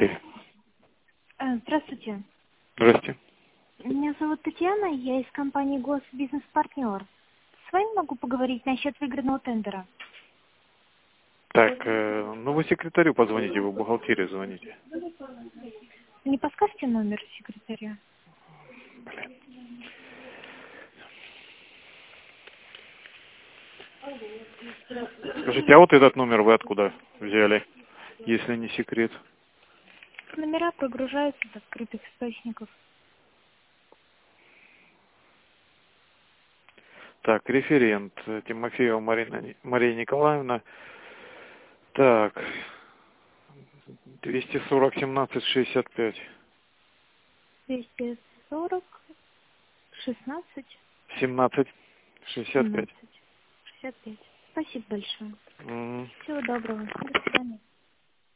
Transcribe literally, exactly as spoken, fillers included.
бухгалтерия. Э, Здравствуйте. Здрасте. Меня зовут Татьяна, я из компании Госбизнес-партнер. С вами могу поговорить насчет выигранного тендера. Так, э, ну вы секретарю позвоните, вы в бухгалтерию звоните. Не подскажете номер секретаря? Скажите, а вот этот номер вы откуда взяли, если не секрет? Номера прогружаются с открытых источников. Так, референт э, Тимофеева Марина, Ни- Мария Николаевна. Так, двести сорок семнадцать шестьдесят пять. двести сорок шестнадцать семнадцать шестьдесят пять. семнадцать шестьдесят пять. Спасибо большое. Мгм. Всего доброго. До свидания.